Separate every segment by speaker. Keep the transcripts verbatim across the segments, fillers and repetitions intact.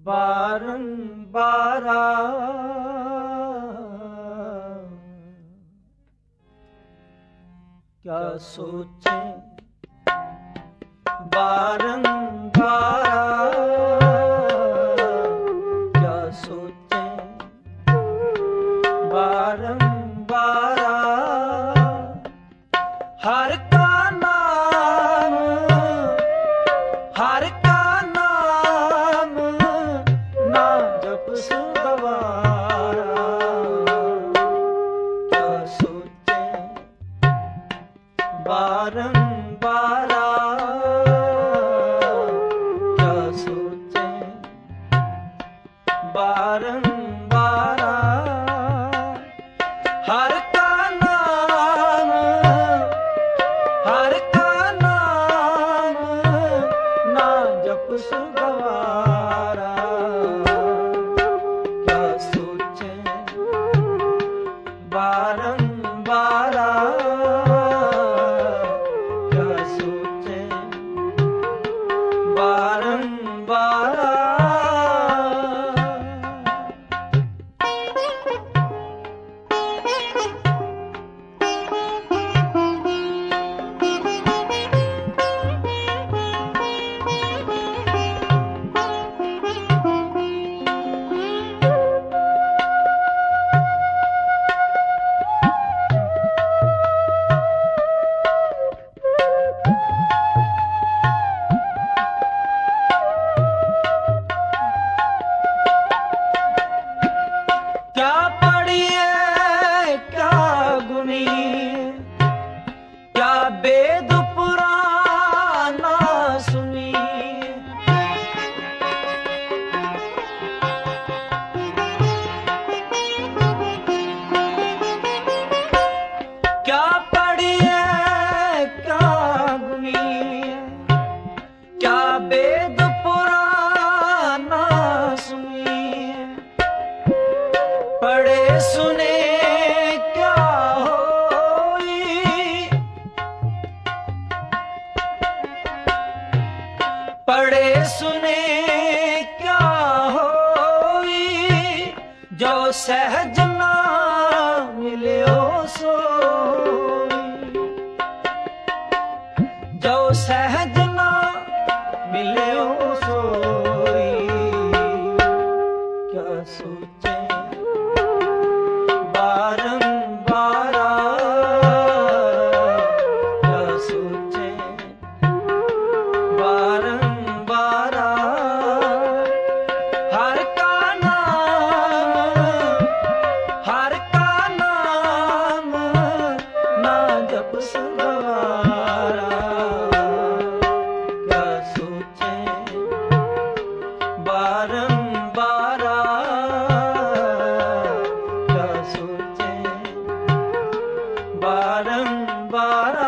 Speaker 1: बारंबारा क्या सोचें बारंबारा क्या सोचें बारंबारा हर का नाम हर का नाम ना जप गवारा क्या सोचें बारंबारा क्या सोचें बारंबारा हर का नाम हर का नाम ना जप गवारा क्या सोचें बारंबारा क्या सोचें बारंबारा क्या पढ़िए क्या गुनी क्या वेद पुराना सुनी क्या पढ़िए क्या गुनी क्या वेद पुराना सुनी पढ़े सुने क्या होई पढ़े सुने क्या होई जो सहज ना मिलियो सोई जो सहज ना मिलियो सोई क्या सोचें बारंबारा क्या सोचें बारंबारा हर का नाम हर का नाम ना जप गवारा क्या सोचें बारंबारा क्या सोचें बारंबारा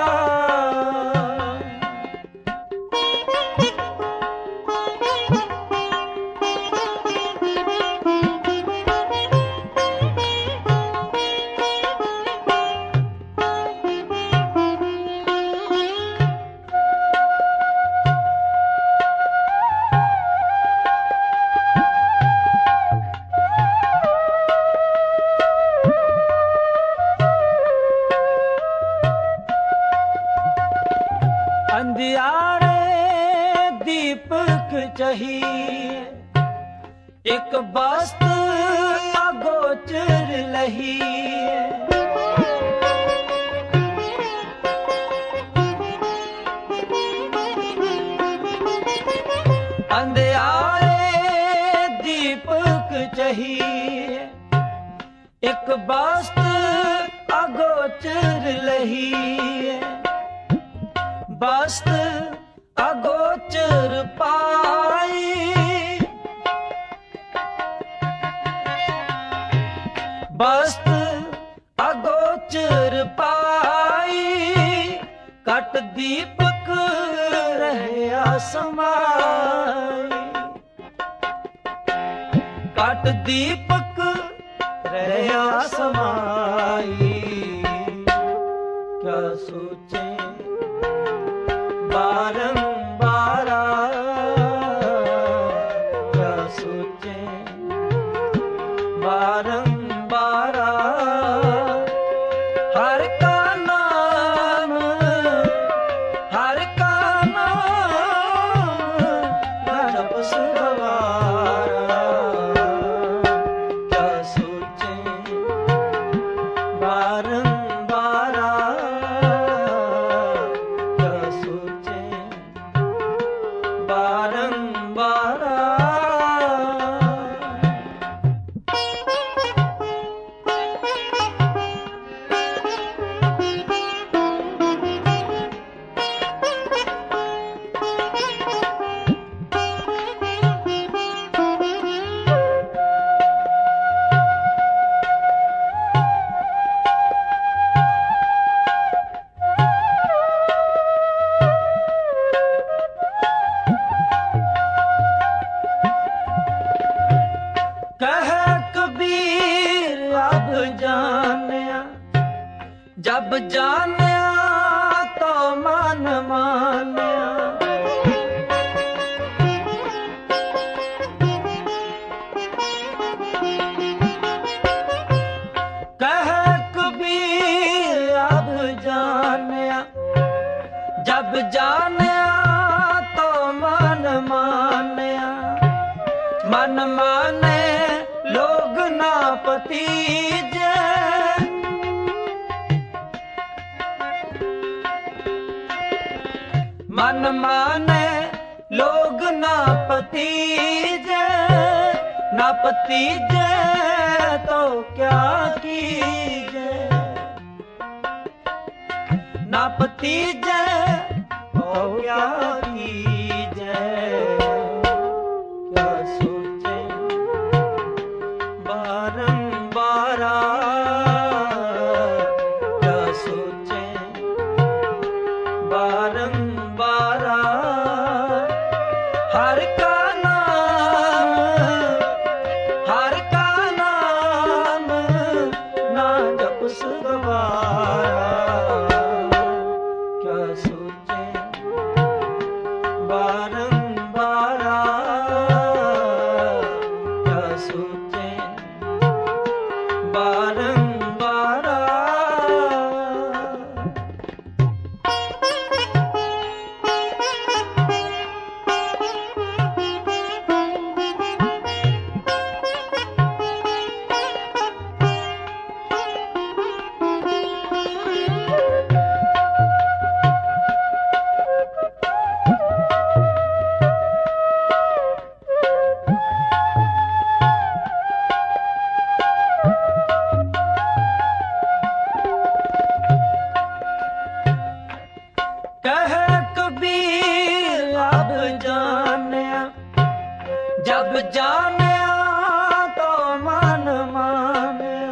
Speaker 1: अंधियारे दीपक चाहिए एक बस्त अगोचर लही अंधियारे दीपक चाहिए एक बस्त अगोचर लही बस्त अगोचर पाई बस्त अगोचर पाई कट दीपक रहे समाई कट दीपक रहे समाई क्या सोचें बारंबारा क्या सोचे बारंबार हर का नाम हर का नाम जप सुगवारा क्या सोचे बारंबार क्या सोचे बारंबार कह कबीर अब जानिया जब जानिया तो मन मानिया कह कबीर अब जानिया जब जानिया तो मन मानिया मन माने लोग ना पतीजे मन माने लोग ना पतीजे ना पतीजे तो क्या कीजे ना पतीजे तो क्या कीजे क्या सोचे बारंबार क्या सोचे बारंबार हर का नाम हर का नाम ना जप सुगवारा क्या सोचे बारंबार क्या सोचे बारंबार कह कबीर अब जानिया जब जानिया तो मन मानिया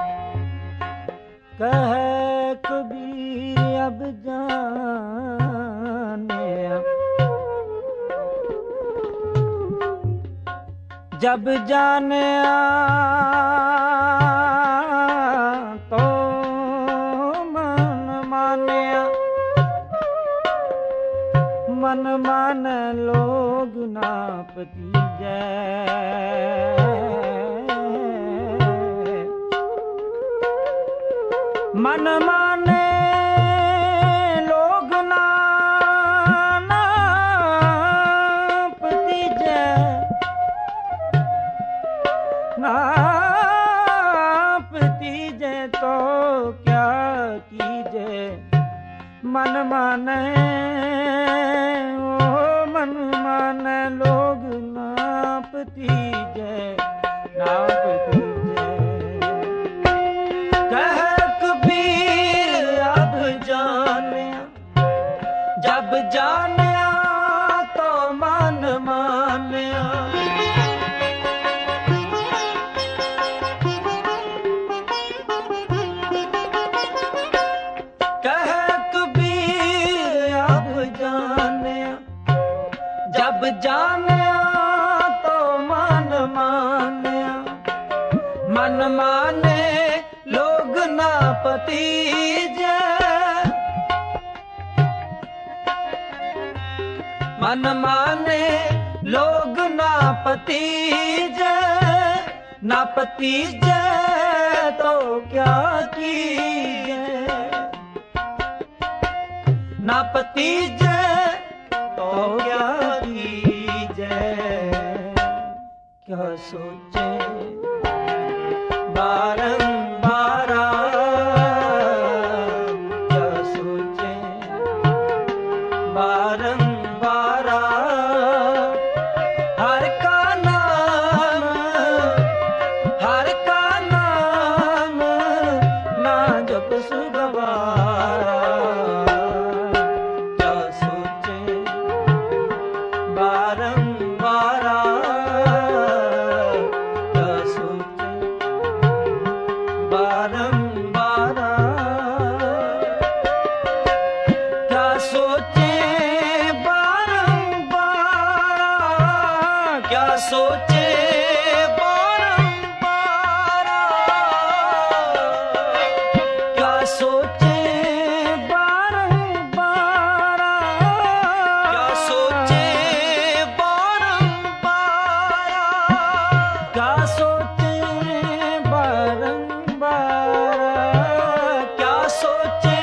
Speaker 1: कह कबीर अब जानिया जब जानिया तो मन मानिया मन मान लोग ना पतीजे मन माने लोग ना ना पतीजे ना पतीजे तो क्या कीजे मन माने मन माने लोग नाप दीजे नाप दीजे कह कबीर अब जानिया जब जानिया तो मन मानिया कह कबीर अब जानिया जब जानिया तो मन मानिया मन माने लोग ना पतीजे मन माने लोग ना पतीजे ना पतीजे तो क्या कीजे, ना पतीजे तो क्या कीजे, क्या सोचे बारंबार, क्या सोचे बारंबार, हर का नाम हर का नाम ना जप सुगवारा, क्या सोचे बारंबार, क्या सोचे बारंबार, क्या सोचे बारंबार, क्या सोचे बारंबार, क्या सोचे बारंबार, क्या सोचे बारंबार, क्या सोचे बारंबार, क्या सोचे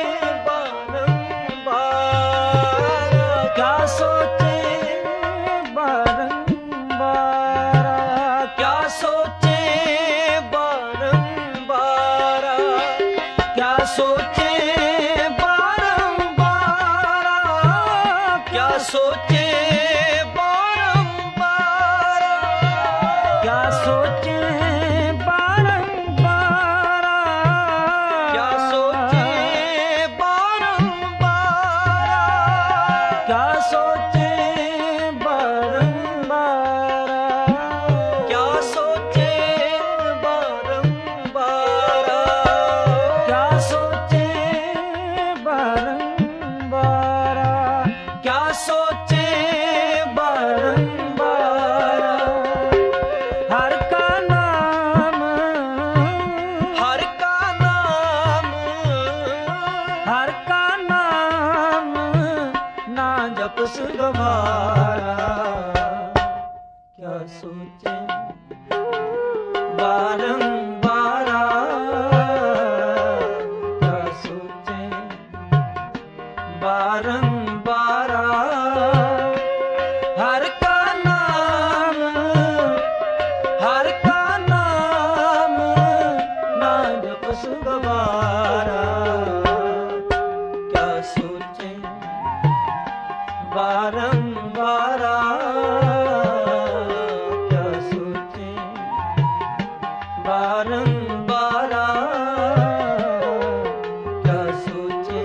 Speaker 1: बारंबार, क्या सोचे बारंबार, क्या सोचे बारंबार, क्या सोचे बारंबार, क्या सोचे बारंबार, क्या सोचे बारंबार, क्या सोचे बारंबार, क्या सोचे बारंबार, क्या सोचे बारंबार, क्या सोचे बारंबार, क्या सोचे बारंबार, हर का नाम हर का नाम हर का नाम ना जप सुगवारा, क्या सोचे बारंबार, क्या सोचे बारंबार, हर का नाम हर का नाम ना जप सुगवारा, क्या सोचे बारंबार, क्या सोचे बारंबार, क्या सोचे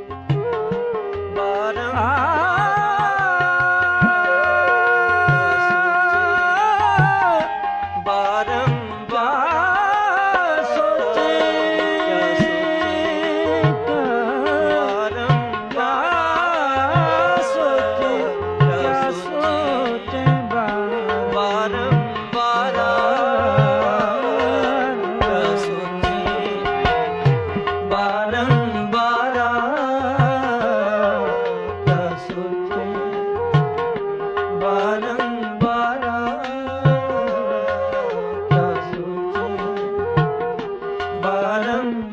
Speaker 1: बारंबार, सोचे बारंबार, सोचे क्या सोचे बारंबार, क्या सोचे बारंबार, क्या सोचे बारंबार, क्या सोचे बारंबार।